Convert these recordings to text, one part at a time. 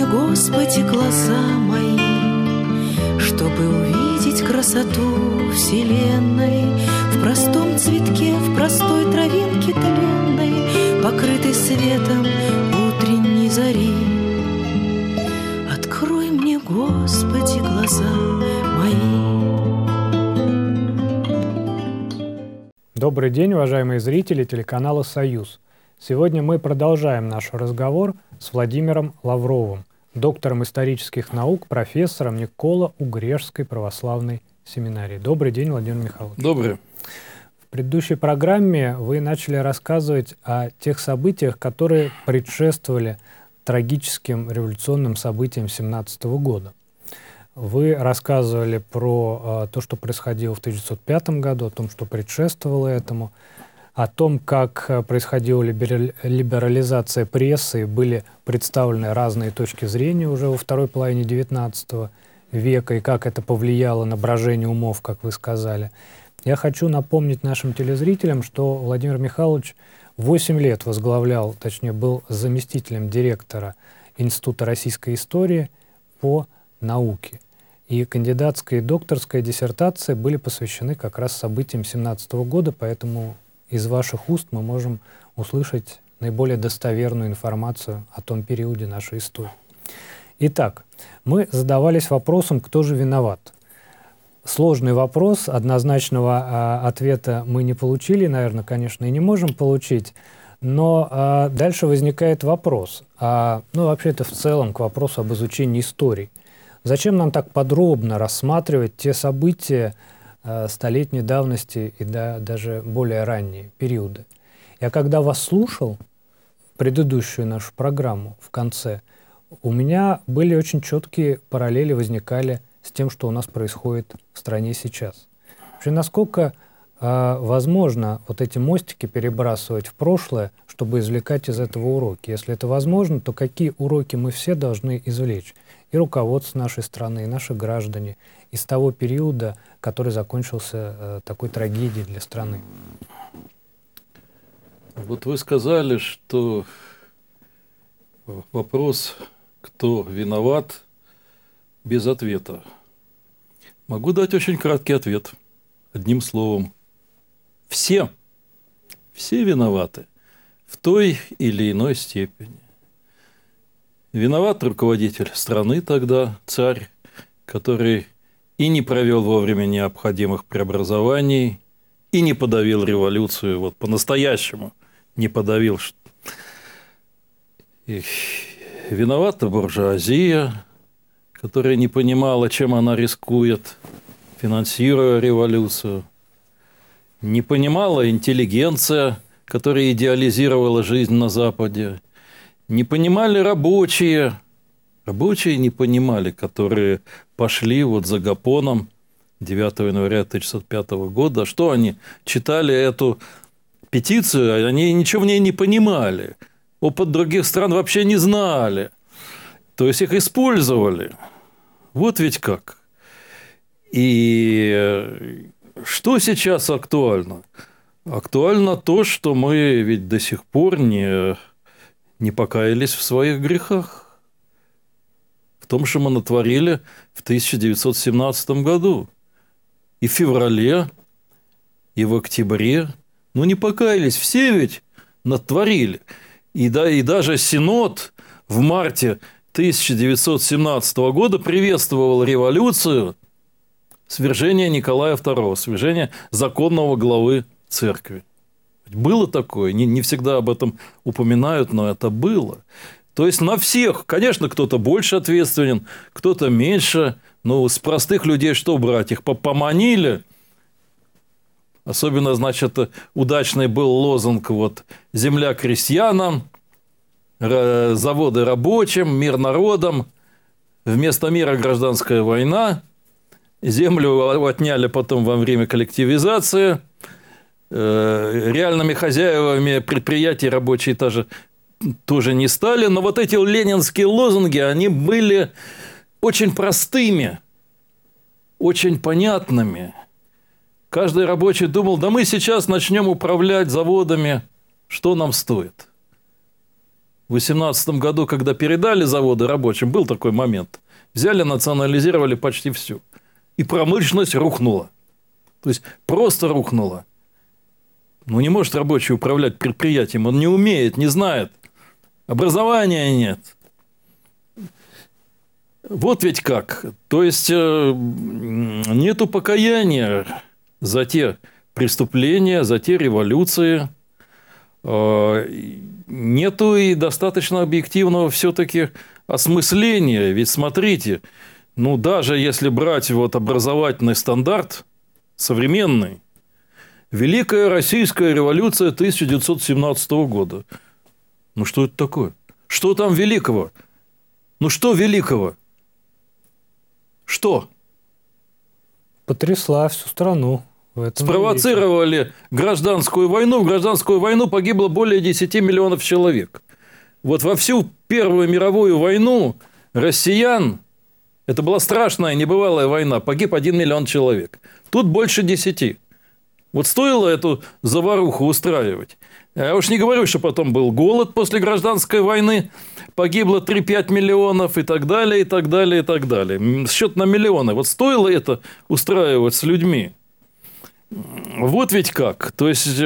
Господи, глаза мои, чтобы увидеть красоту вселенной в простом цветке, в простой травинке тленной, покрытой светом утренней зари. Открой мне, Господи, глаза мои. Добрый день, уважаемые зрители телеканала «Союз». Сегодня мы продолжаем наш разговор с Владимиром Лавровым, доктором исторических наук, профессором Николо-Угрешской православной семинарии. Добрый день, Владимир Михайлович. Добрый. В предыдущей программе вы начали рассказывать о тех событиях, которые предшествовали трагическим революционным событиям 1917 года. Вы рассказывали про то, что происходило в 1905 году, о том, что предшествовало этому, о том, как происходила либерализация прессы, и были представлены разные точки зрения уже во второй половине XIX века, и как это повлияло на брожение умов, как вы сказали. Я хочу напомнить нашим телезрителям, что Владимир Михайлович 8 лет возглавлял, точнее, был заместителем директора Института российской истории по науке. И кандидатская и докторская диссертации были посвящены как раз событиям 1917 года, поэтому из ваших уст мы можем услышать наиболее достоверную информацию о том периоде нашей истории. Итак, мы задавались вопросом, кто же виноват. Сложный вопрос, однозначного ответа мы не получили, наверное, конечно, и не можем получить, но дальше возникает вопрос, вообще это в целом к вопросу об изучении истории. Зачем нам так подробно рассматривать те события столетней давности и даже более ранние периоды? Я когда вас слушал, предыдущую нашу программу в конце, у меня были очень четкие параллели, возникали с тем, что у нас происходит в стране сейчас. Вообще, насколько возможно вот эти мостики перебрасывать в прошлое, чтобы извлекать из этого уроки? Если это возможно, то какие уроки мы все должны извлечь? И руководство нашей страны, и наши граждане из того периода, который закончился такой трагедией для страны. Вот вы сказали, что вопрос, кто виноват, без ответа. Могу дать очень краткий ответ, одним словом. Все. Все виноваты в той или иной степени. Виноват руководитель страны тогда, царь, который и не провел вовремя необходимых преобразований, и не подавил революцию, вот по-настоящему не подавил. И виновата буржуазия, которая не понимала, чем она рискует, финансируя революцию. Не понимала интеллигенция, которая идеализировала жизнь на Западе. Не понимали рабочие. Рабочие не понимали, которые пошли вот за Гапоном 9 января 1905 года. Что они читали эту петицию, они ничего в ней не понимали. Опыт других стран вообще не знали. То есть их использовали. Вот ведь как. И что сейчас актуально? Актуально то, что мы ведь до сих пор не покаялись в своих грехах. В том, что мы натворили в 1917 году. И в феврале, и в октябре. Не покаялись. Все ведь натворили. И даже Синод в марте 1917 года приветствовал революцию, свержение Николая II, свержение законного главы церкви. Было такое, не всегда об этом упоминают, но это было. То есть на всех, конечно, кто-то больше ответственен, кто-то меньше. Но с простых людей что брать? Их поманили. Особенно, значит, удачный был лозунг «Земля крестьянам», «Заводы рабочим», «Мир народам». Вместо мира гражданская война. Землю отняли потом во время коллективизации. Реальными хозяевами предприятий рабочие тоже не стали. Но вот эти ленинские лозунги, они были очень простыми, очень понятными. Каждый рабочий думал, да мы сейчас начнем управлять заводами, что нам стоит. В 18 году, когда передали заводы рабочим, был такой момент. Взяли, национализировали почти все. И промышленность рухнула. То есть, просто рухнула. Ну, не может рабочий управлять предприятием. Он не умеет, не знает. Образования нет. Вот ведь как. То есть, нету покаяния за те преступления, за те революции. Нету и достаточно объективного все-таки осмысления. Ведь смотрите, ну, даже если брать вот образовательный стандарт современный, Великая Российская революция 1917 года. Ну, что это такое? Что там великого? Ну, что великого? Что? Потрясла всю страну. Спровоцировали гражданскую войну. В гражданскую войну погибло более 10 миллионов человек. Вот во всю Первую мировую войну россиян, это была страшная, небывалая война, погиб 1 миллион человек. Тут больше 10. Вот стоило эту заваруху устраивать. Я уж не говорю, что потом был голод после гражданской войны, погибло 3-5 миллионов и так далее, и так далее, и так далее. Счет на миллионы. Вот стоило это устраивать с людьми. Вот ведь как. То есть,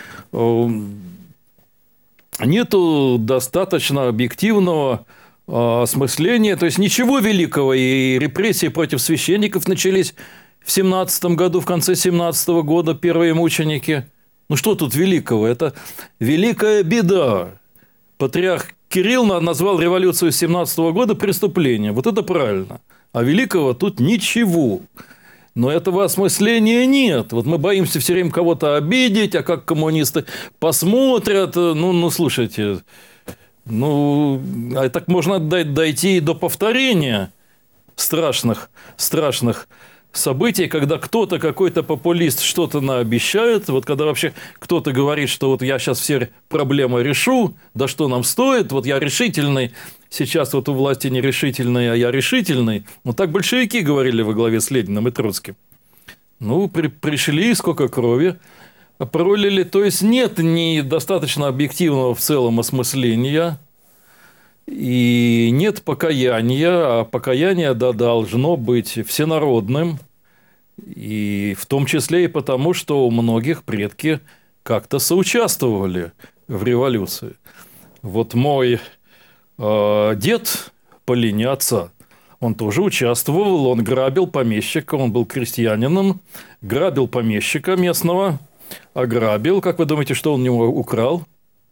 нету достаточно объективного осмысления. То есть, ничего великого. И репрессии против священников начались в 17 году, в конце 17 года, первые мученики. Ну, что тут великого? Это великая беда. Патриарх Кирилл назвал революцию 17 года преступлением. Вот это правильно. А великого тут ничего. Но этого осмысления нет. Вот мы боимся все время кого-то обидеть, а как коммунисты посмотрят. Ну слушайте, а так можно дойти до повторения страшных событий, когда кто-то, какой-то популист что-то наобещает, вот когда вообще кто-то говорит, что вот я сейчас все проблемы решу, да что нам стоит, вот я решительный, сейчас вот у власти не решительный, а я решительный. Ну, так большевики говорили во главе с Лениным и Троцким. Ну, пришли, сколько крови пролили. То есть, нет недостаточно объективного в целом осмысления. И нет покаяния, а покаяние должно быть всенародным, и в том числе и потому, что у многих предки как-то соучаствовали в революции. Вот мой дед по линии отца, он тоже участвовал, он грабил помещика, он был крестьянином, грабил помещика местного, ограбил. Как вы думаете, что он у него украл?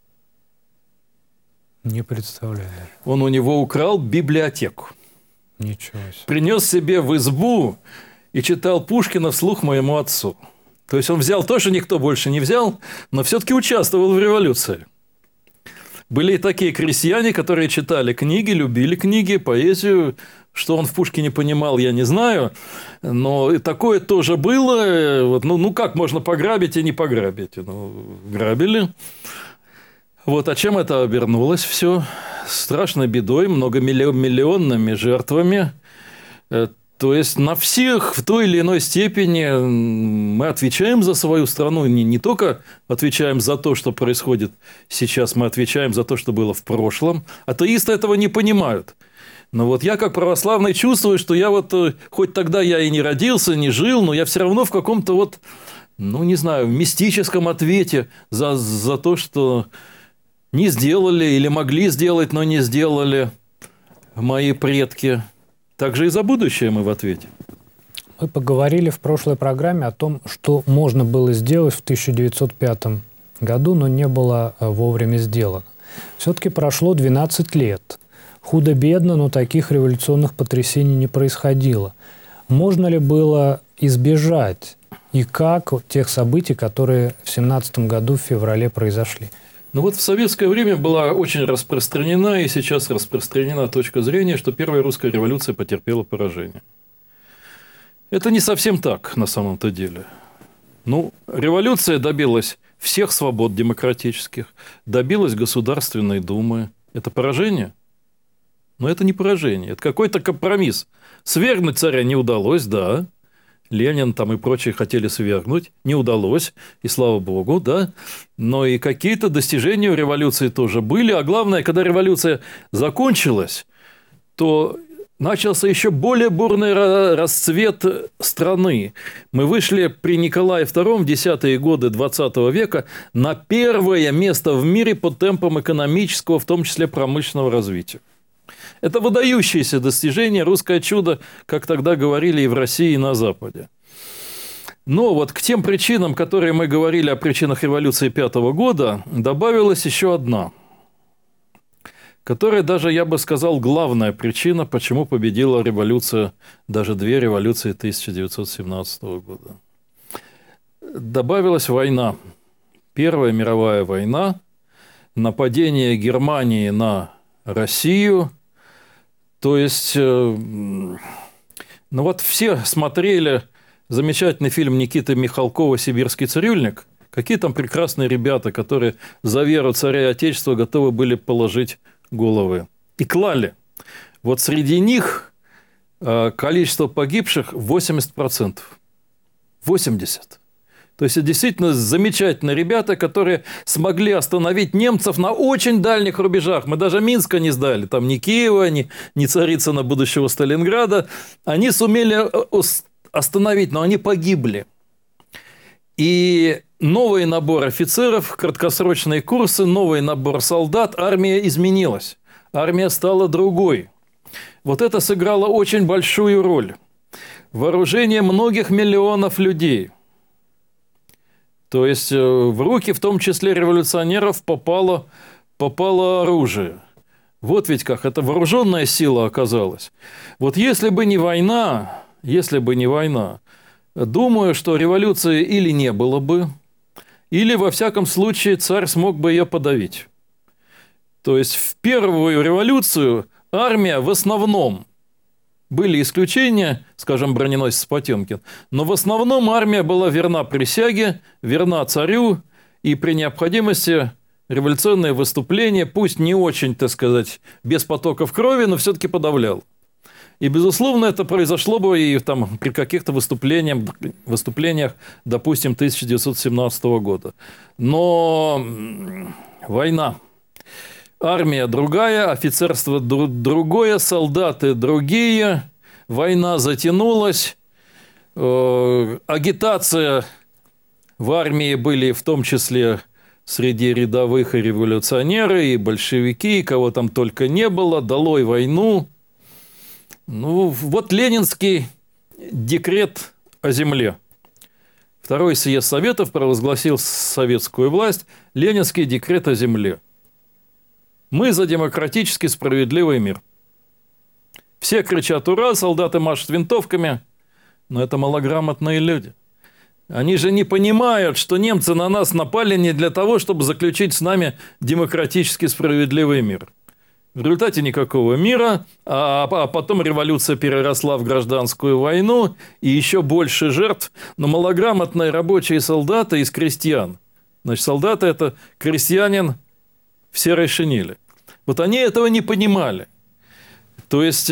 Не представляю. Он у него украл библиотеку. Ничего себе. Принес себе в избу и читал Пушкина вслух моему отцу. То есть, он взял то, что никто больше не взял, но все-таки участвовал в революции. Были и такие крестьяне, которые читали книги, любили книги, поэзию. Что он в Пушкине понимал, я не знаю. Но такое тоже было. Вот, ну как можно пограбить и не пограбить? Грабили. Вот, а чем это обернулось все? Страшной бедой, многомиллионными жертвами. То есть, на всех в той или иной степени мы отвечаем за свою страну. Не только отвечаем за то, что происходит сейчас, мы отвечаем за то, что было в прошлом. Атеисты этого не понимают. Но вот я, как православный, чувствую, что я вот, хоть тогда я и не родился, не жил, но я все равно в каком-то вот, не знаю, мистическом ответе за то, что не сделали или могли сделать, но не сделали мои предки. Также и за будущее мы в ответе. Мы поговорили в прошлой программе о том, что можно было сделать в 1905 году, но не было вовремя сделано. Все-таки прошло 12 лет. Худо-бедно, но таких революционных потрясений не происходило. Можно ли было избежать и как тех событий, которые в 1917 году в феврале произошли? Ну вот в советское время была очень распространена и сейчас распространена точка зрения, что первая русская революция потерпела поражение. Это не совсем так на самом-то деле. Революция добилась всех свобод демократических, добилась Государственной Думы. Это поражение? Но это не поражение, это какой-то компромисс. Свергнуть царя не удалось, да. Ленин там и прочие хотели свергнуть. Не удалось, и слава богу, да. Но и какие-то достижения у революции тоже были. А главное, когда революция закончилась, то начался еще более бурный расцвет страны. Мы вышли при Николае II в 10-е годы 20 века на первое место в мире по темпам экономического, в том числе промышленного развития. Это выдающееся достижение, русское чудо, как тогда говорили и в России, и на Западе. Но вот к тем причинам, которые мы говорили о причинах революции 5 года, добавилась еще одна, которая даже, я бы сказал, главная причина, почему победила революция, даже две революции 1917 года. Добавилась война. Первая мировая война, нападение Германии на Россию. То есть, ну вот все смотрели замечательный фильм Никиты Михалкова «Сибирский цирюльник». Какие там прекрасные ребята, которые за веру царя и отечества готовы были положить головы. И клали. Вот среди них количество погибших 80%. 80%. То есть, это действительно замечательные ребята, которые смогли остановить немцев на очень дальних рубежах. Мы даже Минска не сдали. Там ни Киева, ни Царицына будущего Сталинграда. Они сумели остановить, но они погибли. И новый набор офицеров, краткосрочные курсы, новый набор солдат, армия изменилась. Армия стала другой. Вот это сыграло очень большую роль. Вооружение многих миллионов людей. То есть, в руки, в том числе революционеров, попало оружие. Вот ведь как, это вооруженная сила оказалась. Вот если бы не война, думаю, что революции или не было бы, или, во всяком случае, царь смог бы ее подавить. То есть, в первую революцию армия в основном, были исключения, скажем, броненосец Потемкин, но в основном армия была верна присяге, верна царю, и при необходимости революционные выступления, пусть не очень, так сказать, без потоков крови, но все-таки подавлял. И, безусловно, это произошло бы и там, при каких-то выступлениях, допустим, 1917 года. Но война. Армия другая, офицерство другое, солдаты другие. Война затянулась. Агитация в армии были в том числе среди рядовых и революционеры, и большевики, и кого там только не было. Долой войну. Ну, вот Ленинский декрет о земле. Второй съезд Советов провозгласил советскую власть. Ленинский декрет о земле. Мы за демократически справедливый мир. Все кричат «Ура!», солдаты машут винтовками. Но это малограмотные люди. Они же не понимают, что немцы на нас напали не для того, чтобы заключить с нами демократически справедливый мир. В результате никакого мира, а потом революция переросла в гражданскую войну, и еще больше жертв. Но малограмотные рабочие солдаты из крестьян. Значит, солдаты – это крестьянин в серой шинели. Вот они этого не понимали. То есть,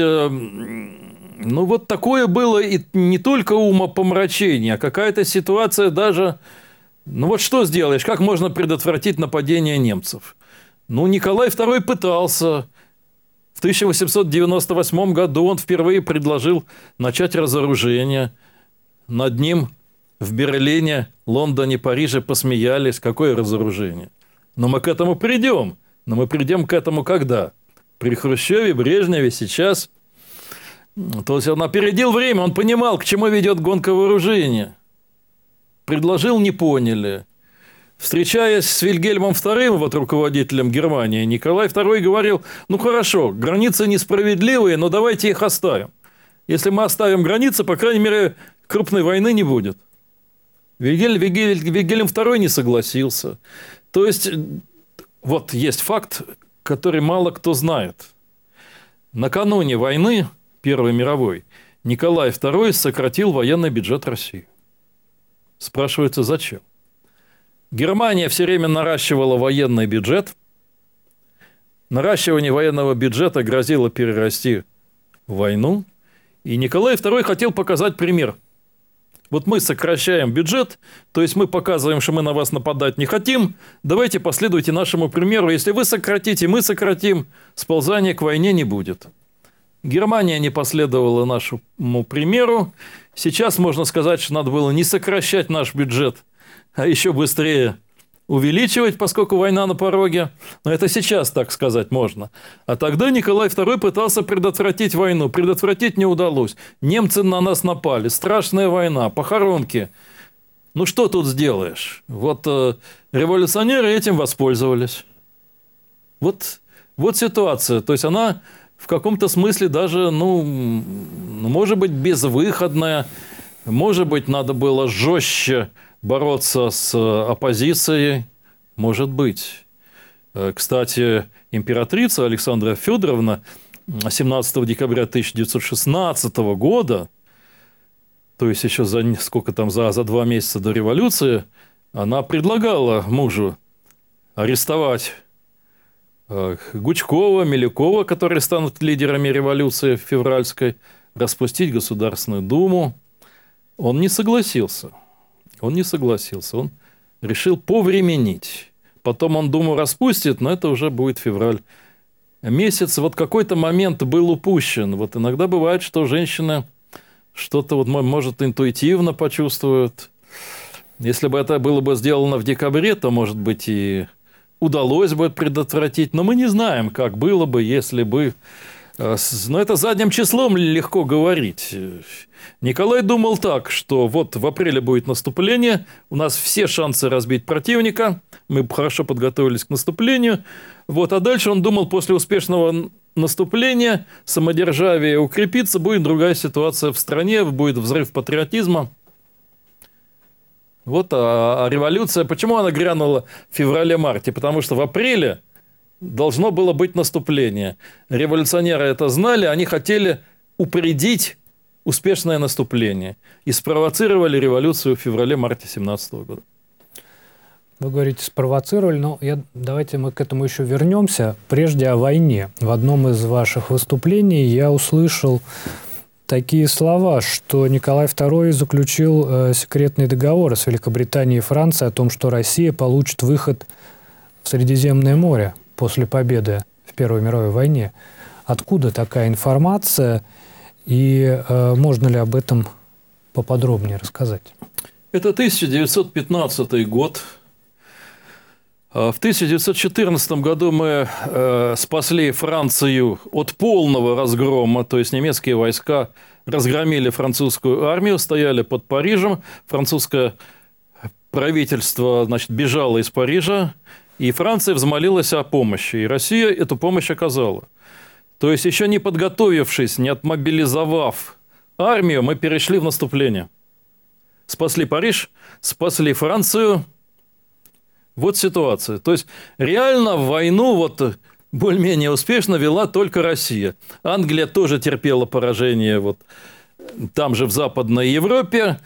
ну вот такое было и не только умопомрачение, а какая-то ситуация даже... Ну вот что сделаешь, как можно предотвратить нападение немцев? Ну, Николай II пытался. В 1898 году он впервые предложил начать разоружение. Над ним в Берлине, Лондоне, Париже посмеялись. Какое разоружение? Но мы к этому придем. Но мы придем к этому когда? При Хрущеве, Брежневе, сейчас. То есть, он опередил время, он понимал, к чему ведет гонка вооружения. Предложил, не поняли. Встречаясь с Вильгельмом II, вот руководителем Германии, Николай II говорил: ну хорошо, границы несправедливые, но давайте их оставим. Если мы оставим границы, по крайней мере, крупной войны не будет. Вильгельм II не согласился. То есть, вот есть факт, который мало кто знает. Накануне войны, Первой мировой, Николай II сократил военный бюджет России. Спрашивается, зачем? Германия все время наращивала военный бюджет. Наращивание военного бюджета грозило перерасти в войну. И Николай II хотел показать пример. Вот мы сокращаем бюджет, то есть мы показываем, что мы на вас нападать не хотим, давайте последуйте нашему примеру. Если вы сократите, мы сократим, сползания к войне не будет. Германия не последовала нашему примеру. Сейчас можно сказать, что надо было не сокращать наш бюджет, а еще быстрее увеличивать, поскольку война на пороге. Но это сейчас так сказать можно. А тогда Николай II пытался предотвратить войну. Предотвратить не удалось. Немцы на нас напали. Страшная война, похоронки. Ну, что тут сделаешь? Вот революционеры этим воспользовались. Вот ситуация. То есть, она в каком-то смысле даже, может быть, безвыходная. Может быть, надо было жестче бороться с оппозицией, может быть. Кстати, императрица Александра Федоровна 17 декабря 1916 года, то есть еще за 2 месяца до революции, она предлагала мужу арестовать Гучкова, Милюкова, которые станут лидерами революции февральской, распустить Государственную Думу. Он не согласился. Он решил повременить. Потом он Думу распустит, но это уже будет февраль месяц. Вот какой-то момент был упущен. Вот иногда бывает, что женщины что-то, может, интуитивно почувствуют. Если бы это было бы сделано в декабре, то, может быть, и удалось бы предотвратить. Но мы не знаем, как было бы, если бы... Но это задним числом легко говорить. Николай думал так, что вот в апреле будет наступление, у нас все шансы разбить противника, мы хорошо подготовились к наступлению. А дальше он думал, после успешного наступления самодержавие укрепится, будет другая ситуация в стране, будет взрыв патриотизма. А революция, почему она грянула в феврале-марте? Потому что в апреле должно было быть наступление. Революционеры это знали, они хотели упредить успешное наступление и спровоцировали революцию в феврале-марте 17 года. Вы говорите, спровоцировали, но давайте мы к этому еще вернемся. Прежде о войне. В одном из ваших выступлений я услышал такие слова, что Николай II заключил секретные договоры с Великобританией и Францией о том, что Россия получит выход в Средиземное море после победы в Первой мировой войне. Откуда такая информация и можно ли об этом поподробнее рассказать? Это 1915 год. В 1914 году мы спасли Францию от полного разгрома, то есть немецкие войска разгромили французскую армию, стояли под Парижем, французское правительство, бежало из Парижа, и Франция взмолилась о помощи, и Россия эту помощь оказала. То есть, еще не подготовившись, не отмобилизовав армию, мы перешли в наступление. Спасли Париж, спасли Францию. Вот ситуация. То есть, реально войну более-менее успешно вела только Россия. Англия тоже терпела поражение там же в Западной Европе.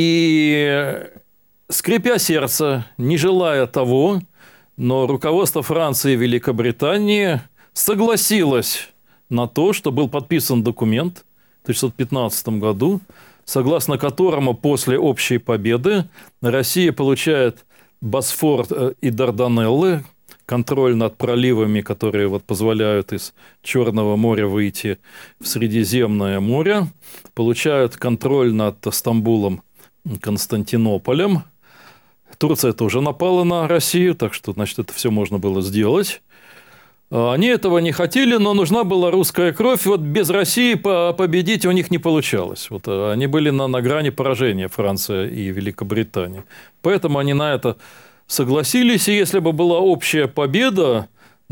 И, скрипя сердце, не желая того, но руководство Франции и Великобритании согласилось на то, что был подписан документ в 1915 году, согласно которому после общей победы Россия получает Босфор и Дарданеллы, контроль над проливами, которые позволяют из Черного моря выйти в Средиземное море, получают контроль над Стамбулом, Константинополем. Турция тоже напала на Россию, так что, это все можно было сделать. Они этого не хотели, но нужна была русская кровь. Без России победить у них не получалось. Они были на грани поражения, Франция и Великобритания. Поэтому они на это согласились. И если бы была общая победа,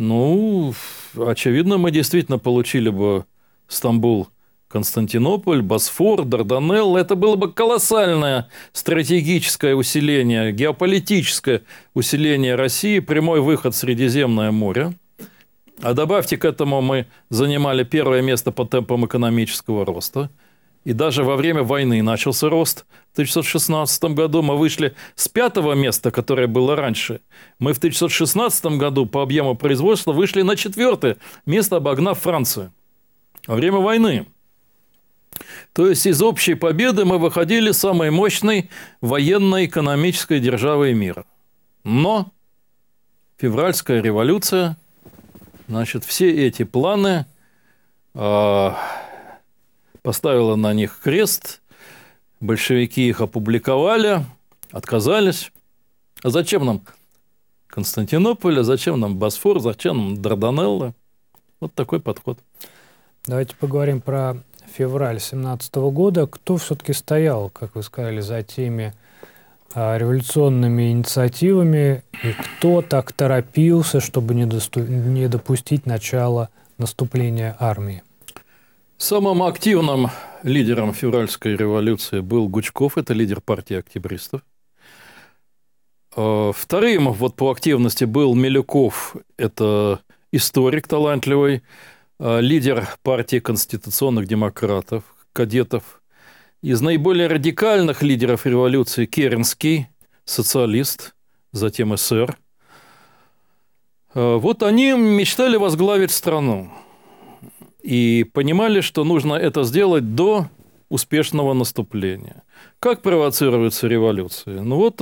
очевидно, мы действительно получили бы Стамбул, Константинополь, Босфор, Дарданеллы. Это было бы колоссальное стратегическое усиление, геополитическое усиление России, прямой выход в Средиземное море. А добавьте к этому, мы занимали первое место по темпам экономического роста. И даже во время войны начался рост. В 1916 году мы вышли с 5-го места, которое было раньше. Мы в 1916 году по объему производства вышли на 4-е место, обогнав Францию. Во время войны. То есть из общей победы мы выходили самой мощной военно-экономической державой мира. Но февральская революция, значит, все эти планы поставила на них крест, большевики их опубликовали, отказались. А зачем нам Константинополь, а зачем нам Босфор, зачем нам Дарданеллы? Вот такой подход. Давайте поговорим про февраль 17 года. Кто все-таки стоял, как вы сказали, за теми революционными инициативами, и кто так торопился, чтобы не допустить начала наступления армии? Самым активным лидером февральской революции был Гучков, это лидер партии октябристов. Вторым вот по активности был Милюков, это историк талантливый, лидер партии конституционных демократов, кадетов. Из наиболее радикальных лидеров революции Керенский, социалист, затем эсер. Вот они мечтали возглавить страну и понимали, что нужно это сделать до успешного наступления. Как провоцируются революции? Ну вот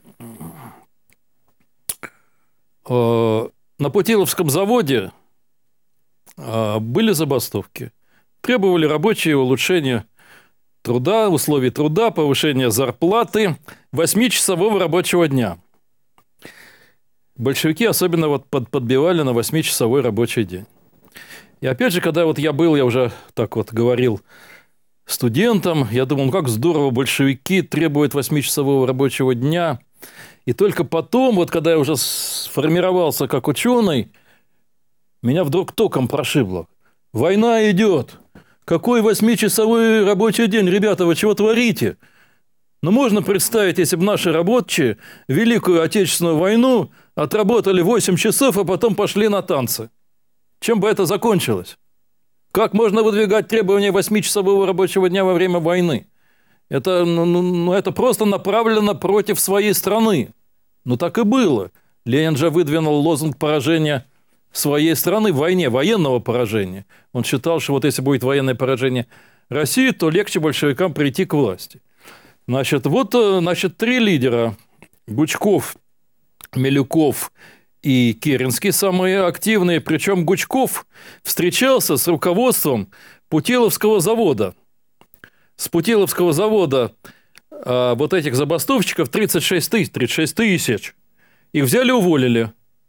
на Путиловском заводе были забастовки. Требовали рабочие улучшения труда, условий труда, повышения зарплаты, 8-часового рабочего дня. Большевики особенно вот подбивали на 8-часовой рабочий день. И опять же, когда вот я уже так вот говорил студентам, я думал, ну как здорово большевики требуют 8-часового рабочего дня. И только потом, вот когда я уже сформировался как ученый, меня вдруг током прошибло. Война идет. Какой 8-часовой рабочий день? Ребята, вы чего творите? Ну, можно представить, если бы наши рабочие Великую Отечественную войну отработали 8 часов, а потом пошли на танцы. Чем бы это закончилось? Как можно выдвигать требования 8-часового рабочего дня во время войны? Это, это просто направлено против своей страны. Ну, так и было. Ленин же выдвинул лозунг поражения своей страны в войне, военного поражения. Он считал, что вот если будет военное поражение России, то легче большевикам прийти к власти. Значит, три лидера. Гучков, Милюков и Керенский самые активные. Причем Гучков встречался с руководством Путиловского завода. С Путиловского завода вот этих забастовщиков 36 тысяч. Их взяли, уволили.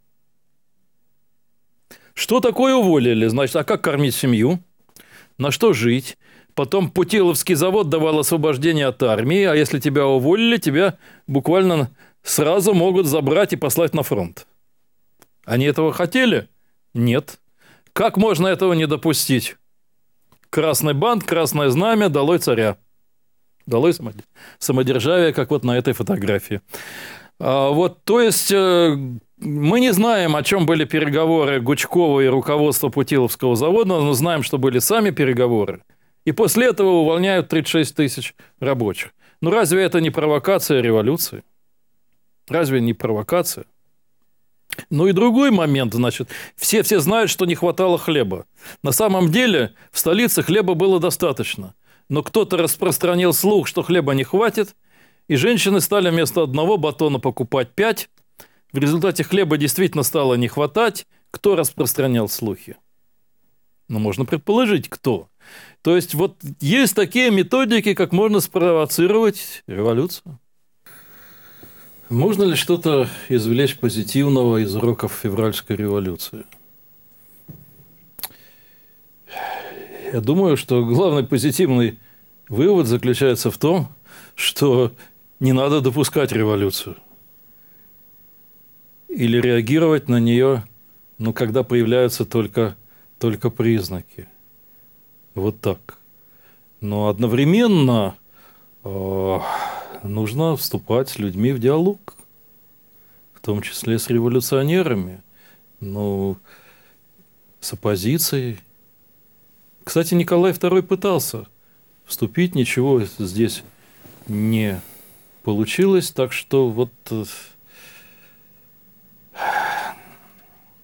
Что такое уволили? Значит, а как кормить семью? На что жить? Потом Путиловский завод давал освобождение от армии, а если тебя уволили, тебя буквально сразу могут забрать и послать на фронт. Они этого хотели? Нет. Как можно этого не допустить? Красный бант, красное знамя, долой царя. Долой самодержавие, как вот на этой фотографии. То есть мы не знаем, о чем были переговоры Гучкова и руководства Путиловского завода, но знаем, что были сами переговоры. И после этого увольняют 36 тысяч рабочих. Ну разве это не провокация революции? Разве не провокация? Ну и другой момент, значит, все знают, что не хватало хлеба. На самом деле в столице хлеба было достаточно. Но кто-то распространил слух, что хлеба не хватит, и женщины стали вместо одного батона покупать 5. В результате хлеба действительно стало не хватать. Кто распространял слухи? Ну, можно предположить, кто. То есть, вот есть такие методики, как можно спровоцировать революцию. Можно ли что-то извлечь позитивного из уроков февральской революции? Я думаю, что главный позитивный вывод заключается в том, что не надо допускать революцию. Или реагировать на нее, когда появляются только признаки. Вот так. Но одновременно нужно вступать с людьми в диалог, в том числе с революционерами, с оппозицией. Кстати, Николай II пытался вступить, ничего здесь не получилось, так что вот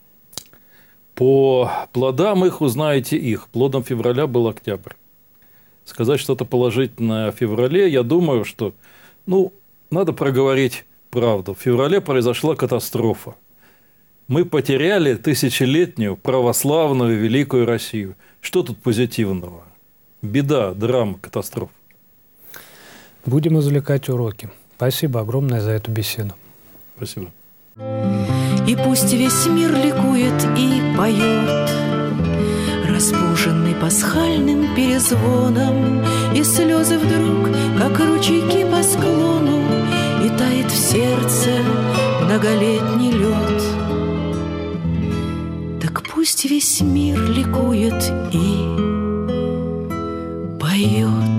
по плодам их узнаете их. Плодом февраля был октябрь. сказать что-то положительное о феврале, я думаю, что, надо проговорить правду. В феврале произошла катастрофа. Мы потеряли тысячелетнюю православную великую Россию. Что тут позитивного? Беда, драма, катастрофа. Будем извлекать уроки. Спасибо огромное за эту беседу. Спасибо. И пусть весь мир ликует и поет, разбуженный пасхальным перезвоном, и слезы вдруг, как ручейки по склону, и тает в сердце многолетний лед. Так пусть весь мир ликует и поет.